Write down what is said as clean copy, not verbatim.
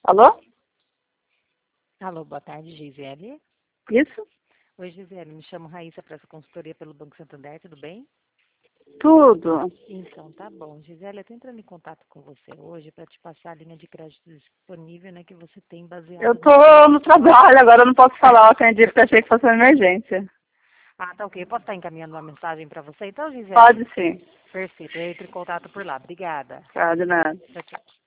Alô? Alô, boa tarde, Gisele. Isso? Oi, Gisele, me chamo Raíssa para essa consultoria pelo Banco Santander, tudo bem? Tudo. Então, tá bom. Gisele, eu tô entrando em contato com você hoje para te passar a linha de crédito disponível, né, que você tem Eu baseada tô no trabalho, agora eu não posso falar, eu atendi porque achei que fosse uma emergência. Ah, tá ok. Eu posso estar encaminhando uma mensagem para você? Então, Gisele? Pode sim. Perfeito, eu entro em contato por lá. Obrigada. Tá, de nada. Tchau, tchau.